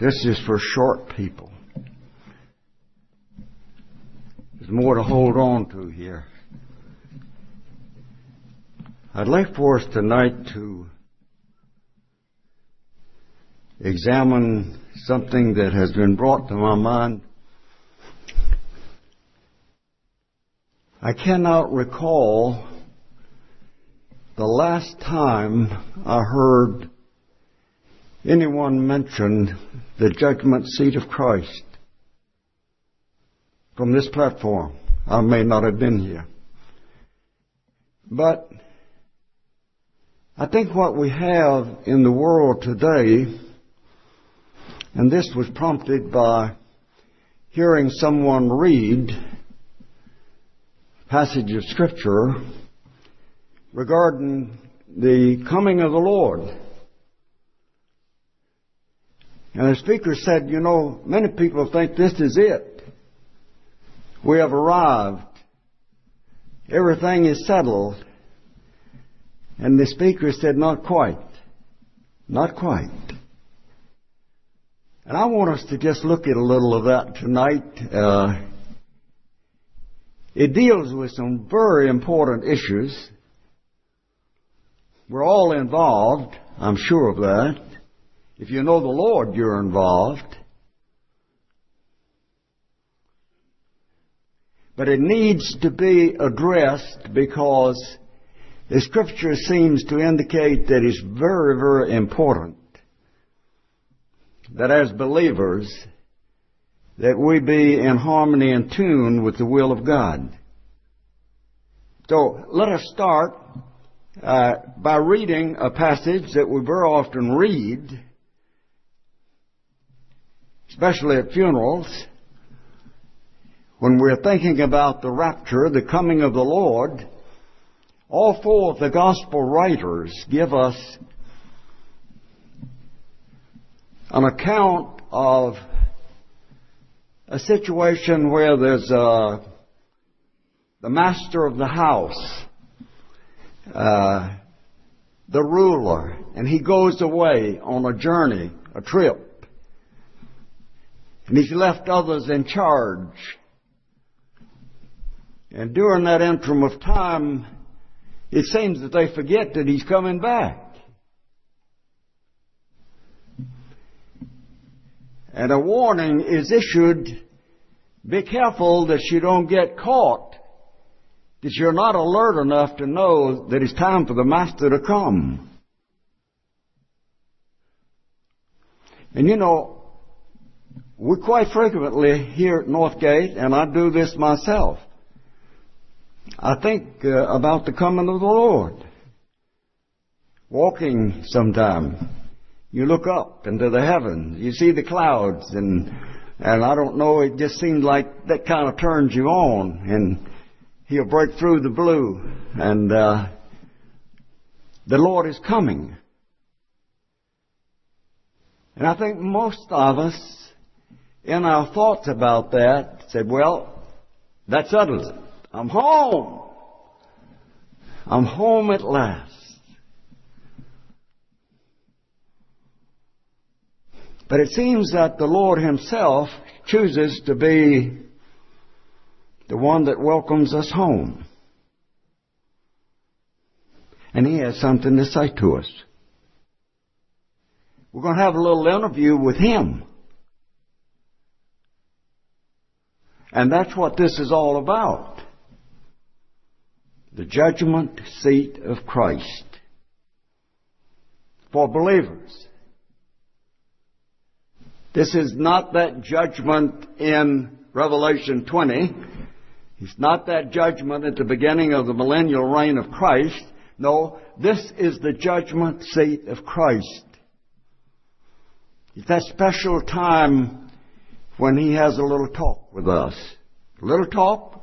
This is for short people. There's more to hold on to here. I'd like for us tonight to examine something that has been brought to my mind. I cannot recall the last time I heard anyone mention the judgment seat of Christ from this platform. I may not have been here. But I think what we have in the world today, and this was prompted by hearing someone read a passage of Scripture regarding the coming of the Lord. And the speaker said, you know, many people think this is it. We have arrived. Everything is settled. And the speaker said, not quite. Not quite. And I want us to just look at a little of that tonight. It deals with some very important issues. We're all involved. I'm sure of that. If you know the Lord, you're involved. But it needs to be addressed because the Scripture seems to indicate that it's very, very important that as believers that we be in harmony and tune with the will of God. So let us start by reading a passage that we very often read, especially at funerals, when we're thinking about the rapture, the coming of the Lord. All four of the gospel writers give us an account of a situation where there's the master of the house, the ruler, and he goes away on a journey, a trip, and he's left others in charge. And during that interim of time, it seems that they forget that he's coming back. And a warning is issued, be careful that you don't get caught, that you're not alert enough to know that it's time for the master to come. And you know, we quite frequently here at Northgate, and I do this myself, I think about the coming of the Lord. Walking sometime, you look up into the heavens, you see the clouds, and I don't know, it just seems like that kind of turns you on, and He'll break through the blue, and the Lord is coming. And I think most of us, in our thoughts about that, said, well, that settles it. I'm home. I'm home at last. But it seems that the Lord Himself chooses to be the one that welcomes us home. And He has something to say to us. We're going to have a little interview with Him. And that's what this is all about. The judgment seat of Christ for believers. This is not that judgment in Revelation 20. It's not that judgment at the beginning of the millennial reign of Christ. No, this is the judgment seat of Christ. It's that special time when He has a little talk with us. A little talk?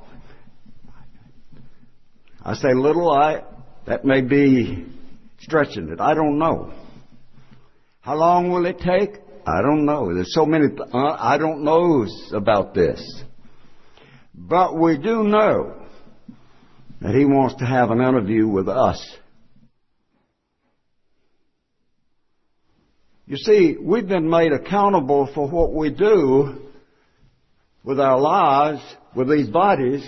I say little, that may be stretching it. I don't know. How long will it take? I don't know. There's so many I don't knows about this. But we do know that He wants to have an interview with us. You see, we've been made accountable for what we do with our lives, with these bodies,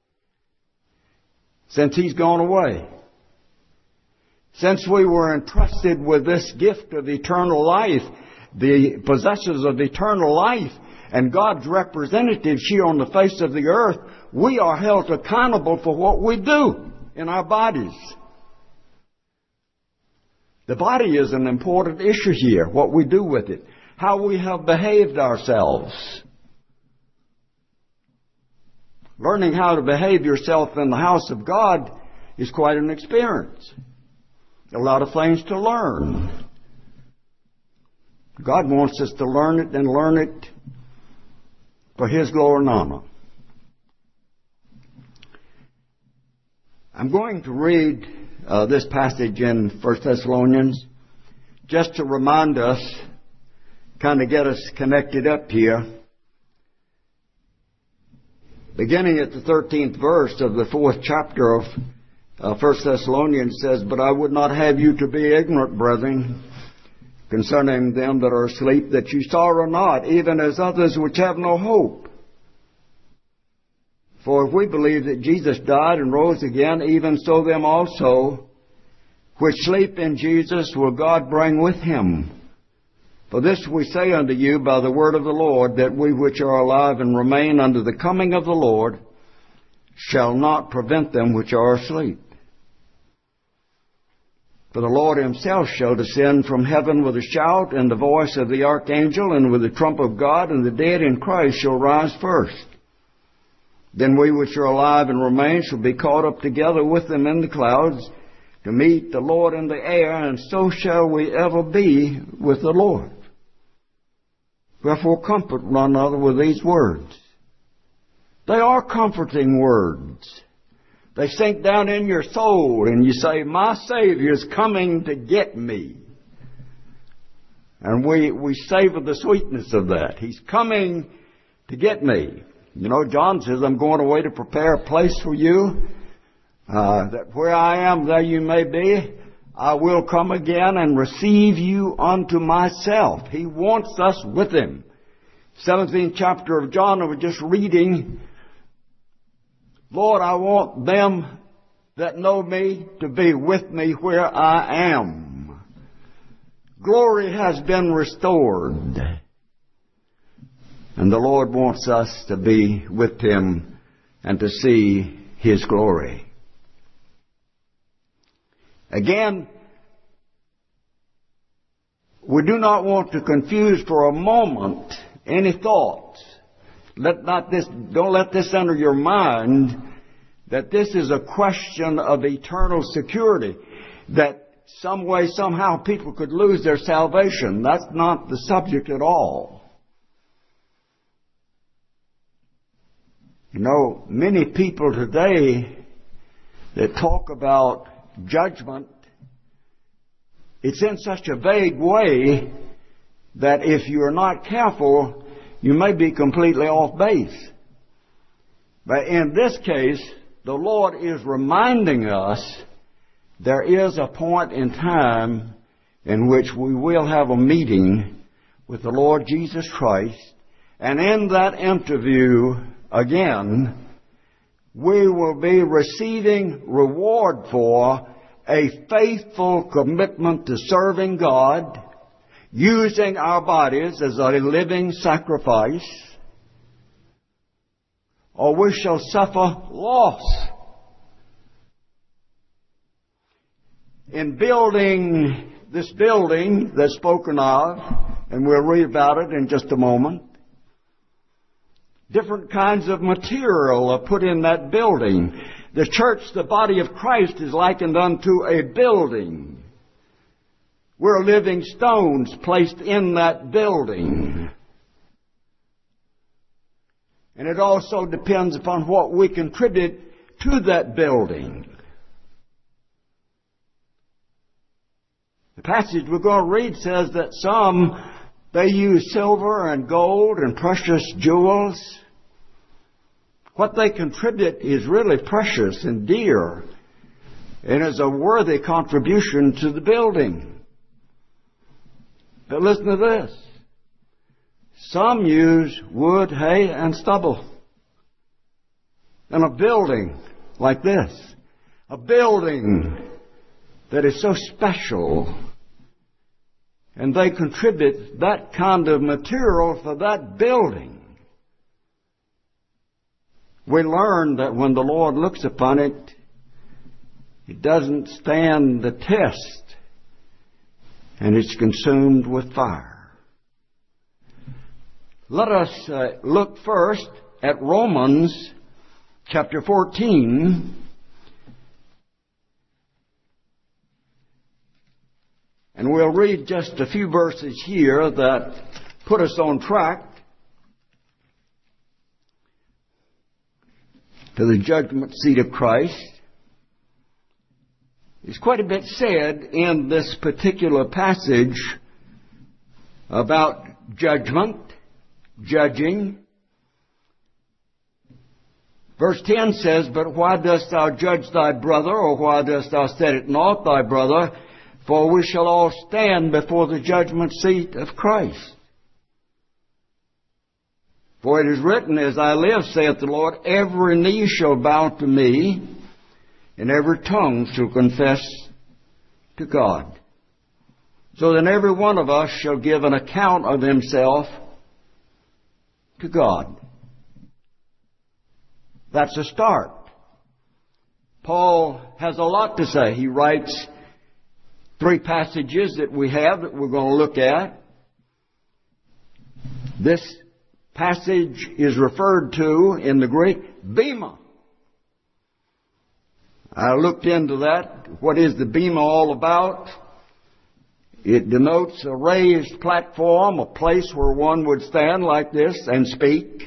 since He's gone away. Since we were entrusted with this gift of eternal life, the possessors of eternal life, and God's representatives here on the face of the earth, we are held accountable for what we do in our bodies. The body is an important issue here, what we do with it, how we have behaved ourselves. Learning how to behave yourself in the house of God is quite an experience. A lot of things to learn. God wants us to learn it and learn it for His glory and honor. I'm going to read this passage in 1 Thessalonians just to remind us, kind of get us connected up here. Beginning at the 13th verse of the 4th chapter of 1 Thessalonians says, "But I would not have you to be ignorant, brethren, concerning them that are asleep, that you sorrow not, even as others which have no hope. For if we believe that Jesus died and rose again, even so them also which sleep in Jesus will God bring with Him. For this we say unto you by the word of the Lord, that we which are alive and remain unto the coming of the Lord shall not prevent them which are asleep. For the Lord Himself shall descend from heaven with a shout, and the voice of the archangel, and with the trump of God, and the dead in Christ shall rise first. Then we which are alive and remain shall be caught up together with them in the clouds, to meet the Lord in the air, and so shall we ever be with the Lord. Wherefore comfort one another with these words." They are comforting words. They sink down in your soul, and you say, "My Savior's coming to get me." And we savor the sweetness of that. He's coming to get me. You know, John says, "I'm going away to prepare a place for you, that where I am, there you may be. I will come again and receive you unto myself." He wants us with Him. 17th chapter of John, we're just reading, "Lord, I want them that know me to be with me where I am." Glory has been restored. And the Lord wants us to be with Him and to see His glory. Again, we do not want to confuse for a moment any thoughts. Don't let this enter your mind that this is a question of eternal security, that some way, somehow people could lose their salvation. That's not the subject at all. You know, many people today that talk about judgment, it's in such a vague way that if you're not careful, you may be completely off base. But in this case, the Lord is reminding us there is a point in time in which we will have a meeting with the Lord Jesus Christ, and in that interview, again, we will be receiving reward for a faithful commitment to serving God, using our bodies as a living sacrifice, or we shall suffer loss. In building this building that's spoken of, and we'll read about it in just a moment, different kinds of material are put in that building. The church, the body of Christ, is likened unto a building. We're living stones placed in that building. And it also depends upon what we contribute to that building. The passage we're going to read says that some, they use silver and gold and precious jewels. What they contribute is really precious and dear, and is a worthy contribution to the building. But listen to this. Some use wood, hay, and stubble. And a building like this, a building that is so special, and they contribute that kind of material for that building. We learn that when the Lord looks upon it, it doesn't stand the test, and it's consumed with fire. Let us look first at Romans chapter 14. And we'll read just a few verses here that put us on track to the judgment seat of Christ. There's quite a bit said in this particular passage about judgment, judging. Verse 10 says, "But why dost thou judge thy brother, or why dost thou set at naught thy brother? For we shall all stand before the judgment seat of Christ. For it is written, As I live, saith the Lord, every knee shall bow to me, and every tongue shall confess to God. So then every one of us shall give an account of himself to God." That's a start. Paul has a lot to say. He writes 3 passages that we have that we're going to look at. This passage is referred to in the Greek, bema. I looked into that. What is the bema all about? It denotes a raised platform, a place where one would stand like this and speak.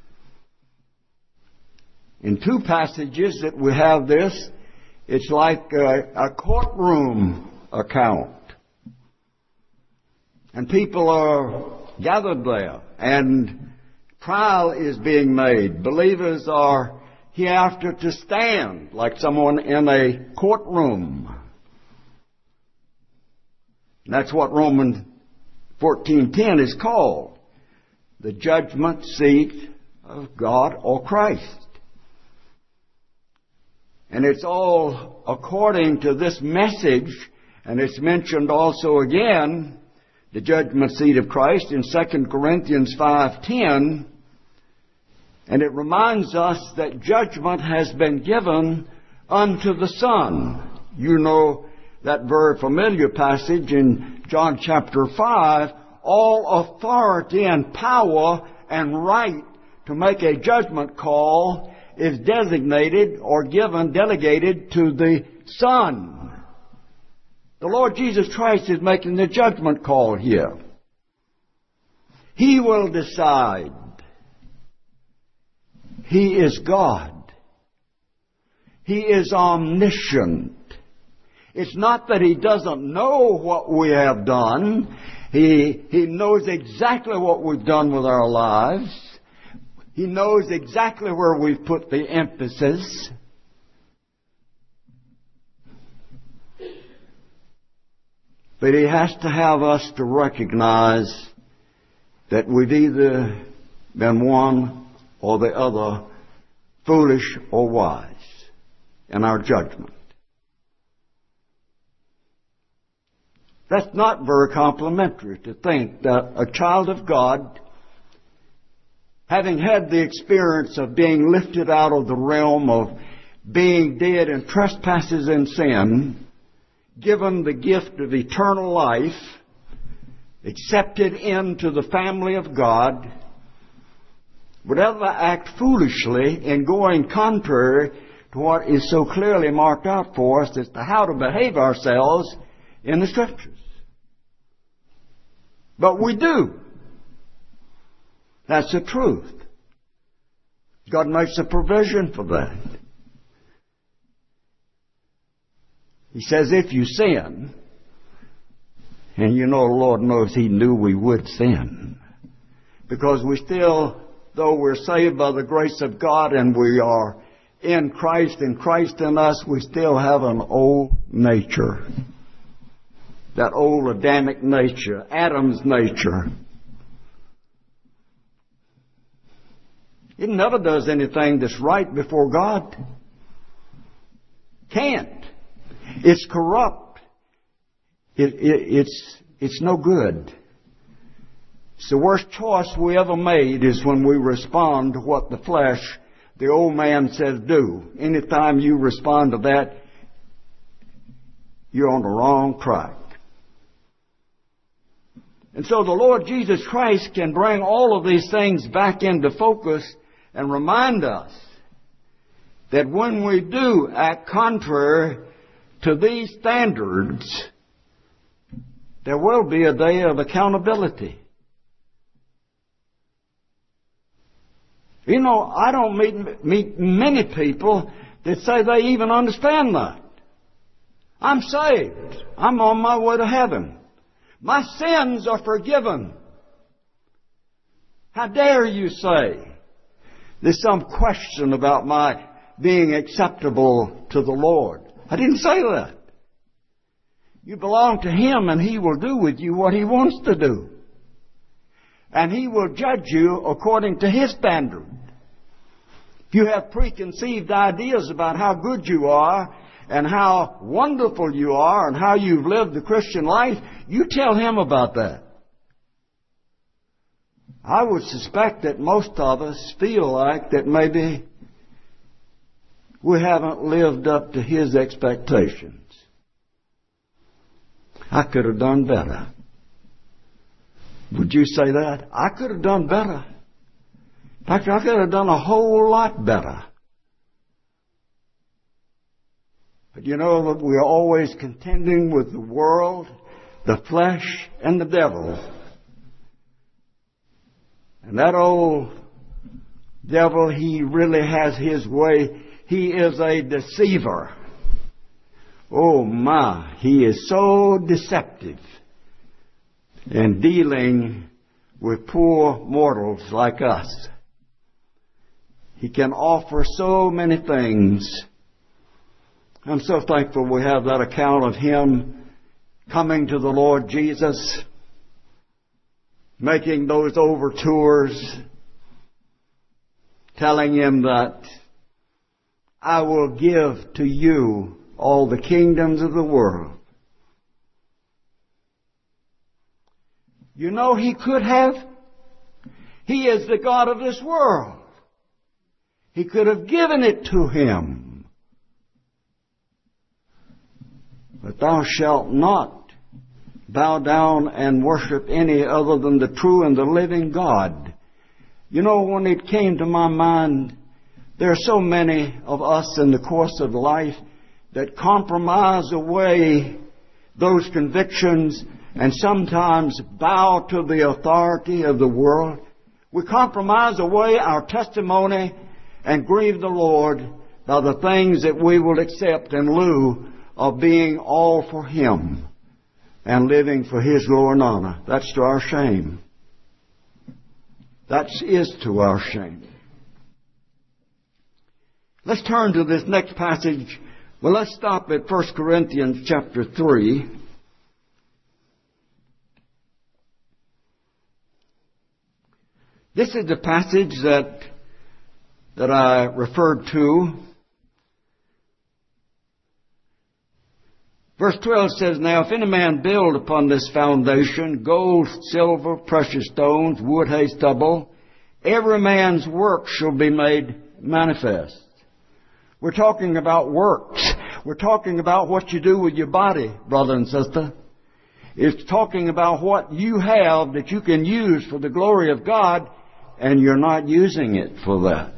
In 2 passages that we have this, it's like a courtroom account. And people are gathered there, and trial is being made. Believers are hereafter to stand like someone in a courtroom. And that's what Romans 14:10 is called. The judgment seat of God or Christ. And it's all according to this message, and it's mentioned also again, the judgment seat of Christ in 2 Corinthians 5:10. And it reminds us that judgment has been given unto the Son. You know that very familiar passage in John chapter 5. All authority and power and right to make a judgment call is designated or given, delegated to the Son. The Lord Jesus Christ is making the judgment call here. He will decide. He is God. He is omniscient. It's not that He doesn't know what we have done. He knows exactly what we've done with our lives. He knows exactly where we've put the emphasis. But He has to have us to recognize that we've either been one or the other, foolish or wise, in our judgment. That's not very complimentary to think that a child of God, having had the experience of being lifted out of the realm of being dead in trespasses and sin, given the gift of eternal life, accepted into the family of God, would ever act foolishly in going contrary to what is so clearly marked out for us as to how to behave ourselves in the Scriptures. But we do. That's the truth. God makes a provision for that. He says, if you sin, and you know the Lord knows He knew we would sin, because we still, though we're saved by the grace of God and we are in Christ and Christ in us, we still have an old nature. that old Adamic nature, Adam's nature. It never does anything that's right before God. Can't. It's corrupt. It's no good. It's the worst choice we ever made is when we respond to what the flesh, the old man, says do. Anytime you respond to that, you're on the wrong track. And so the Lord Jesus Christ can bring all of these things back into focus and remind us that when we do act contrary to these standards, there will be a day of accountability. You know, I don't meet many people that say they even understand that. I'm saved. I'm on my way to heaven. My sins are forgiven. How dare you say there's some question about my being acceptable to the Lord? I didn't say that. You belong to Him, and He will do with you what He wants to do. And He will judge you according to His standard. If you have preconceived ideas about how good you are and how wonderful you are and how you've lived the Christian life, you tell Him about that. I would suspect that most of us feel like that maybe we haven't lived up to His expectations. I could have done better. Would you say that? I could have done better. In fact, I could have done a whole lot better. But you know that we are always contending with the world, the flesh, and the devil. And that old devil, he really has his way. He is a deceiver. Oh my, he is so deceptive in dealing with poor mortals like us. He can offer so many things. I'm so thankful we have that account of him coming to the Lord Jesus, making those overtures, telling him that I will give to you all the kingdoms of the world. You know, he could have. He is the God of this world. He could have given it to him. But thou shalt not bow down and worship any other than the true and the living God. You know, when it came to my mind, there are so many of us in the course of life that compromise away those convictions and sometimes bow to the authority of the world. We compromise away our testimony and grieve the Lord by the things that we will accept in lieu of being all for Him and living for His glory and honor. That's to our shame. That is to our shame. Let's turn to this next passage. Well, let's stop at 1 Corinthians chapter 3. This is the passage that I referred to. Verse 12 says, Now if any man build upon this foundation gold, silver, precious stones, wood, hay, stubble, every man's work shall be made manifest. We're talking about works. We're talking about what you do with your body, brother and sister. It's talking about what you have that you can use for the glory of God, and you're not using it for that.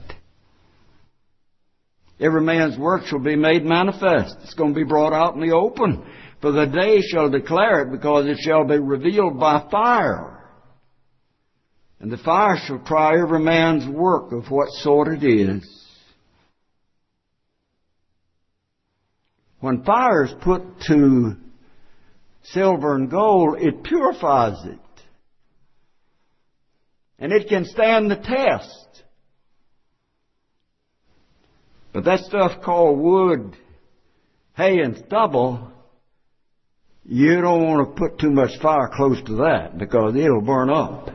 Every man's work shall be made manifest. It's going to be brought out in the open. For the day shall declare it, because it shall be revealed by fire. And the fire shall try every man's work of what sort it is. When fire is put to silver and gold, it purifies it. And it can stand the test. But that stuff called wood, hay, and stubble, you don't want to put too much fire close to that because it'll burn up.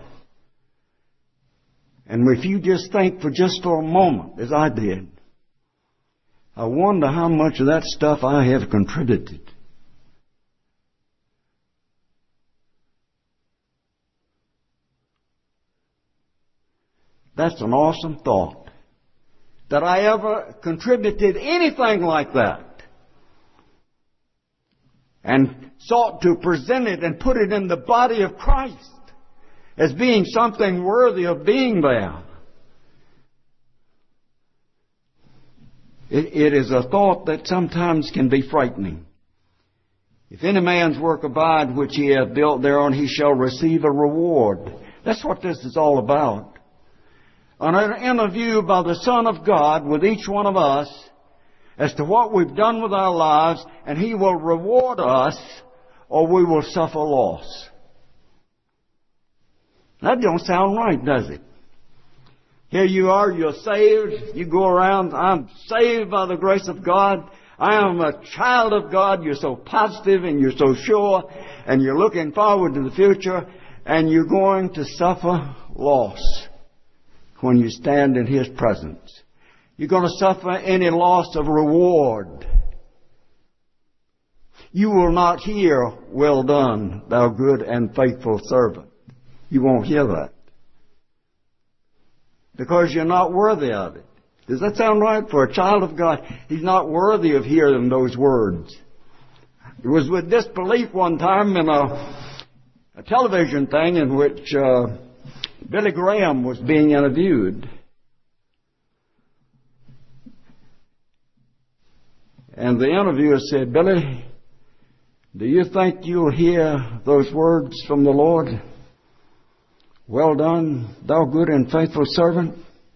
And if you just think for a moment, as I did, I wonder how much of that stuff I have contributed. That's an awesome thought. That I ever contributed anything like that. And sought to present it and put it in the body of Christ as being something worthy of being there. It is a thought that sometimes can be frightening. If any man's work abide which he hath built thereon, he shall receive a reward. That's what this is all about. An interview by the Son of God with each one of us as to what we've done with our lives, and He will reward us or we will suffer loss. That don't sound right, does it? Here you are, you're saved, you go around, I'm saved by the grace of God, I am a child of God, you're so positive and you're so sure, and you're looking forward to the future, and you're going to suffer loss when you stand in His presence. You're going to suffer any loss of reward. You will not hear, "Well done, thou good and faithful servant." You won't hear that. Because you're not worthy of it. Does that sound right? For a child of God, he's not worthy of hearing those words. It was with disbelief one time in a television thing in which Billy Graham was being interviewed. And the interviewer said, "Billy, do you think you'll hear those words from the Lord? 'Well done, thou good and faithful servant'?"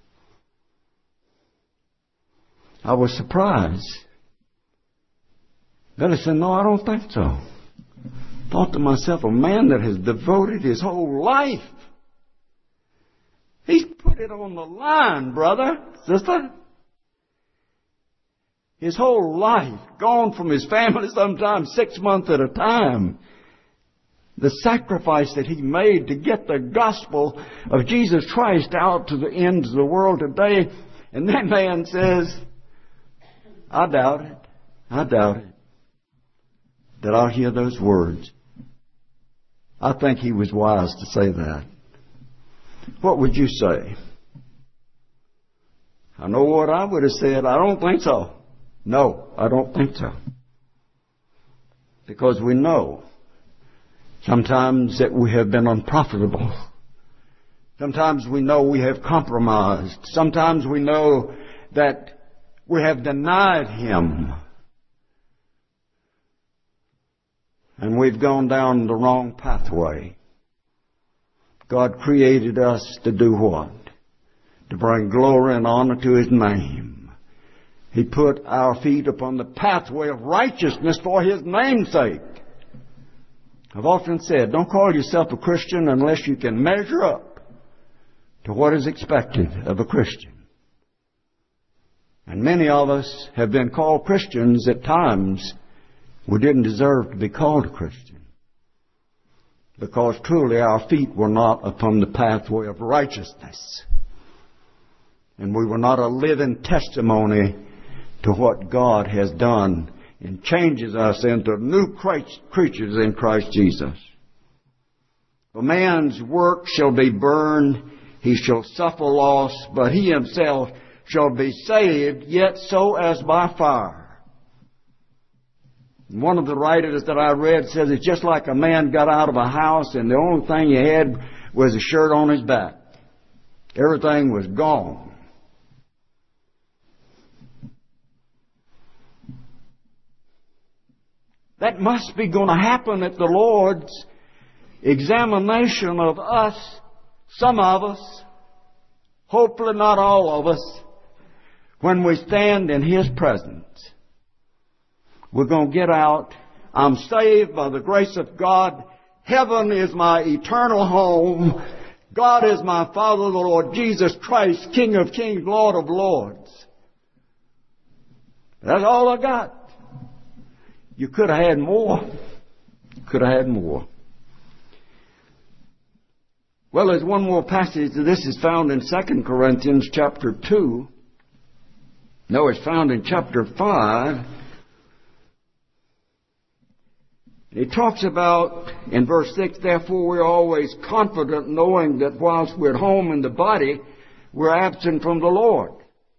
I was surprised. Billy said, "No, I don't think so." Thought to myself, a man that has devoted his whole life. He's put it on the line, brother, sister. His whole life, gone from his family sometimes 6 months at a time. The sacrifice that he made to get the gospel of Jesus Christ out to the ends of the world today. And that man says, I doubt it that I'll hear those words. I think he was wise to say that. What would you say? I know what I would have said. I don't think so. No, I don't think so. Because we know sometimes that we have been unprofitable. Sometimes we know we have compromised. Sometimes we know that we have denied Him. And we've gone down the wrong pathway. God created us to do what? To bring glory and honor to His name. He put our feet upon the pathway of righteousness for His name's sake. I've often said, don't call yourself a Christian unless you can measure up to what is expected of a Christian. And many of us have been called Christians at times we didn't deserve to be called a Christian. Because truly our feet were not upon the pathway of righteousness. And we were not a living testimony to what God has done and changes us into new creatures in Christ Jesus. A man's work shall be burned, he shall suffer loss, but he himself shall be saved, yet so as by fire. One of the writers that I read says it's just like a man got out of a house and the only thing he had was a shirt on his back. Everything was gone. That must be going to happen at the Lord's examination of us, some of us, hopefully not all of us, when we stand in His presence. We're going to get out. I'm saved by the grace of God. Heaven is my eternal home. God is my Father, the Lord Jesus Christ, King of kings, Lord of lords. That's all I got. You could have had more. Could have had more. Well, there's one more passage. This is found in 2 Corinthians chapter 2. No, it's found in chapter 5. He talks about, in verse 6, therefore we're always confident, knowing that whilst we're at home in the body, we're absent from the Lord.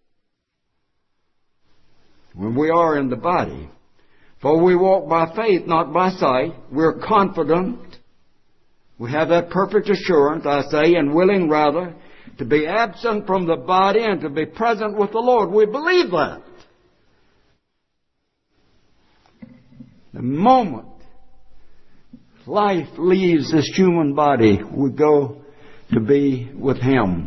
When we are in the body. For we walk by faith, not by sight. We're confident. We have that perfect assurance, I say, and willing rather, to be absent from the body and to be present with the Lord. We believe that. The moment life leaves this human body, we go to be with Him.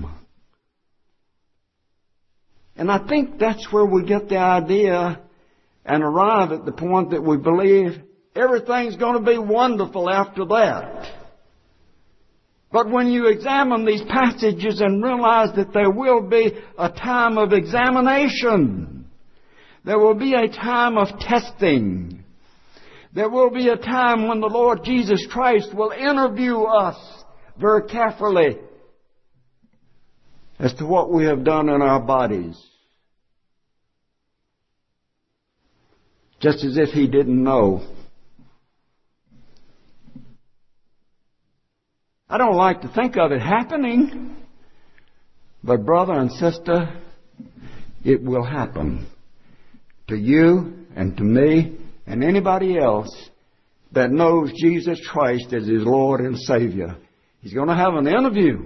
And I think that's where we get the idea and arrive at the point that we believe everything's going to be wonderful after that. But when you examine these passages and realize that there will be a time of examination, there will be a time of testing, there will be a time when the Lord Jesus Christ will interview us very carefully as to what we have done in our bodies. Just as if He didn't know. I don't like to think of it happening, but brother and sister, it will happen to you and to me and anybody else that knows Jesus Christ as His Lord and Savior. He's going to have an interview.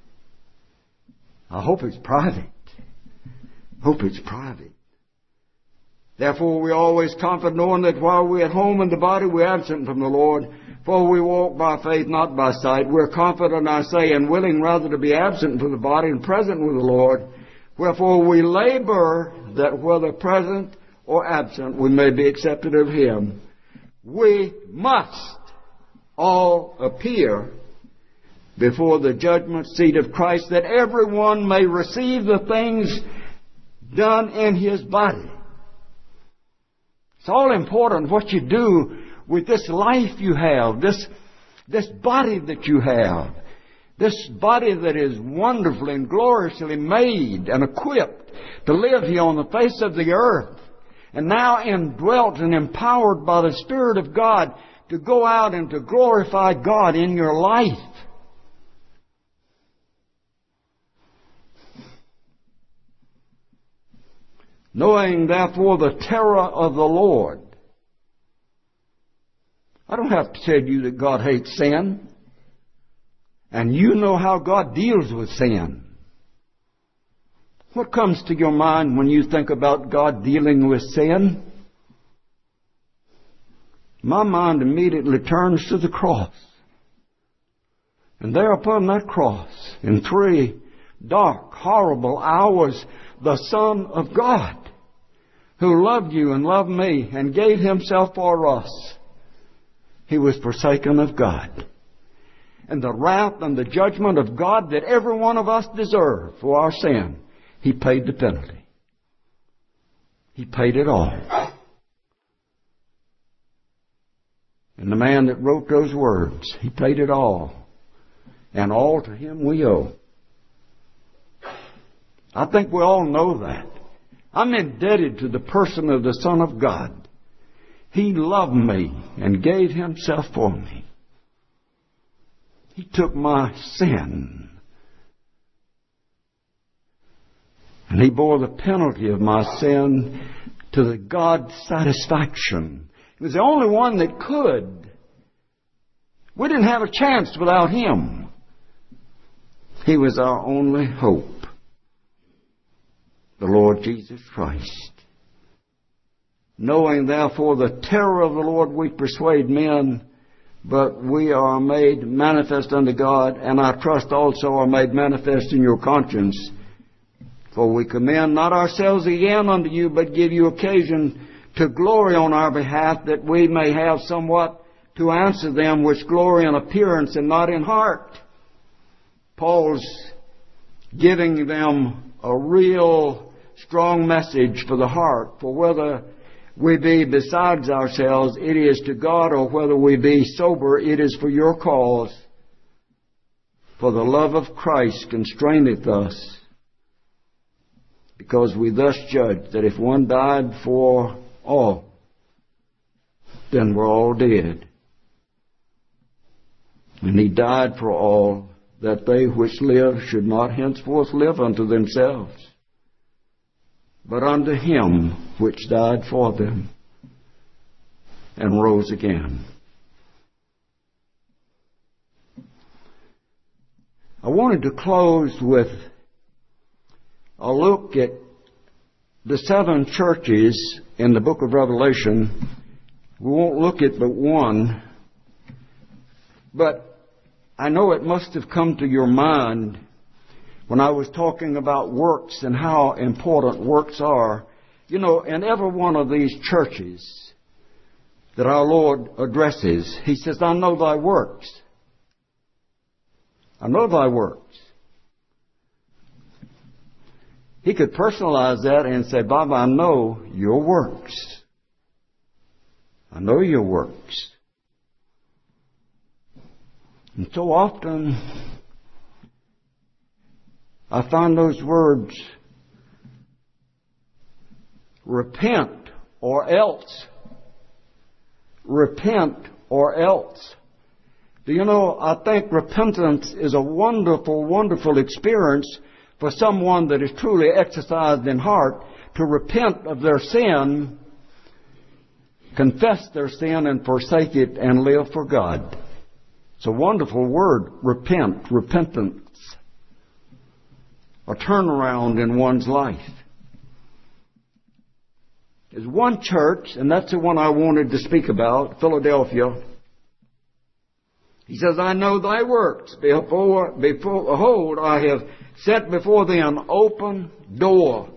I hope it's private. Hope it's private. Therefore, we always confident, knowing that while we're at home in the body, we're absent from the Lord. For we walk by faith, not by sight. We're confident, I say, and willing rather to be absent from the body and present with the Lord. Wherefore we labor that whether present or absent, we may be accepted of Him. We must all appear before the judgment seat of Christ, that everyone may receive the things done in his body. It's all important what you do with this life you have, this body that you have, this body that is wonderfully and gloriously made and equipped to live here on the face of the earth, and now indwelt and empowered by the Spirit of God to go out and to glorify God in your life. Knowing, therefore, the terror of the Lord. I don't have to tell you that God hates sin. And you know how God deals with sin. What comes to your mind when you think about God dealing with sin? My mind immediately turns to the cross. And there upon that cross, in 3 dark, horrible hours, the Son of God, who loved you and loved me and gave Himself for us, He was forsaken of God. And the wrath and the judgment of God that every one of us deserve for our sin, He paid the penalty. He paid it all. And the man that wrote those words, He paid it all. And all to Him we owe. I think we all know that. I'm indebted to the person of the Son of God. He loved me and gave Himself for me. He took my sin. And He bore the penalty of my sin to the God's satisfaction. He was the only one that could. We didn't have a chance without Him. He was our only hope. The Lord Jesus Christ. Knowing therefore the terror of the Lord, we persuade men, but we are made manifest unto God, and I trust also are made manifest in your conscience. For we commend not ourselves again unto you, but give you occasion to glory on our behalf, that we may have somewhat to answer them which glory in appearance and not in heart. Paul's giving them a real strong message for the heart, for whether we be besides ourselves, it is to God, or whether we be sober, it is for your cause. For the love of Christ constraineth us, because we thus judge that if one died for all, then we're all dead. And he died for all, that they which live should not henceforth live unto themselves, but unto him which died for them and rose again. I wanted to close with a look at the 7 churches in the book of Revelation. We won't look at but one, but I know it must have come to your mind when I was talking about works and how important works are. You know, in every one of these churches that our Lord addresses, He says, I know thy works. I know thy works. He could personalize that and say, Bob, I know your works. I know your works. And so often, I find those words, repent or else. Repent or else. Do you know, I think repentance is a wonderful, wonderful experience for someone that is truly exercised in heart to repent of their sin, confess their sin and forsake it and live for God. It's a wonderful word, repent, repentance. A turnaround in one's life. There's one church, and that's the one I wanted to speak about, Philadelphia. He says, I know thy works. Behold, I have set before thee an open door,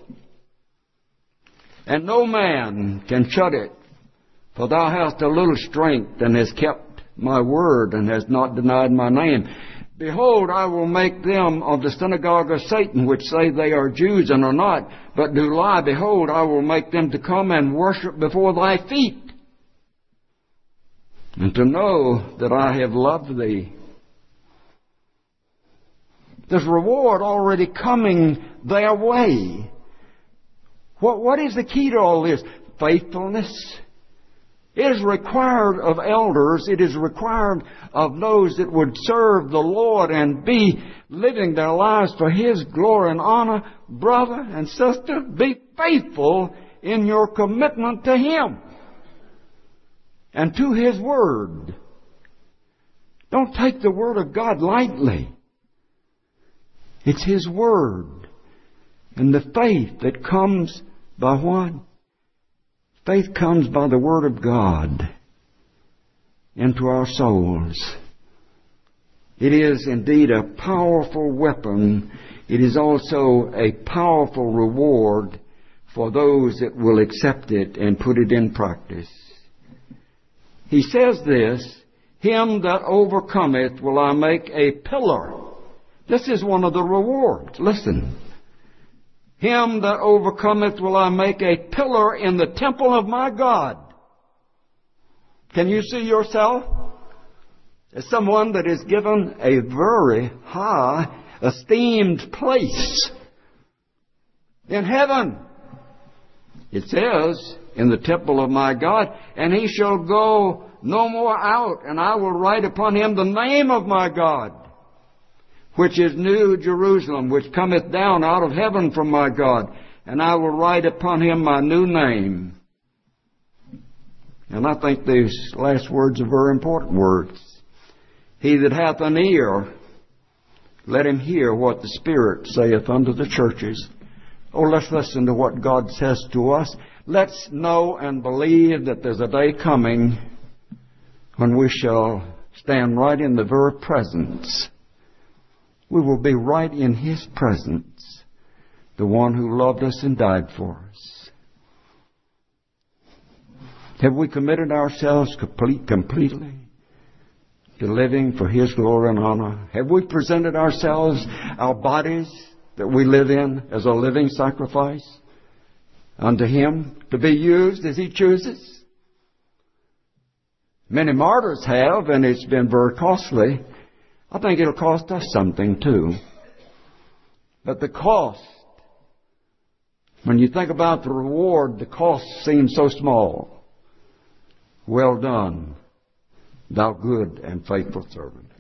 and no man can shut it. For thou hast a little strength, and hast kept my word, and hast not denied my name. Behold, I will make them of the synagogue of Satan, which say they are Jews and are not, but do lie. Behold, I will make them to come and worship before thy feet, and to know that I have loved thee. There's reward already coming their way. What is the key to all this? Faithfulness. It is required of elders. It is required of those that would serve the Lord and be living their lives for His glory and honor. Brother and sister, be faithful in your commitment to Him and to His Word. Don't take the Word of God lightly. It's His Word. And the faith that comes by what? Faith comes by the Word of God into our souls. It is indeed a powerful weapon. It is also a powerful reward for those that will accept it and put it in practice. He says this, him that overcometh will I make a pillar. This is one of the rewards. Listen. Him that overcometh will I make a pillar in the temple of my God. Can you see yourself as someone that is given a very high, esteemed place in heaven? It says, in the temple of my God, and he shall go no more out, and I will write upon him the name of my God, which is New Jerusalem, which cometh down out of heaven from my God, and I will write upon him my new name. And I think these last words are very important words. He that hath an ear, let him hear what the Spirit saith unto the churches. Oh, let's listen to what God says to us. Let's know and believe that there's a day coming when we shall stand right in the very presence. We will be right in His presence, the one who loved us and died for us. Have we committed ourselves completely to living for His glory and honor? Have we presented ourselves, our bodies that we live in, as a living sacrifice? unto Him to be used as He chooses. Many martyrs have, and it's been very costly. I think it'll cost us something too. But the cost, when you think about the reward, the cost seems so small. Well done, thou good and faithful servant.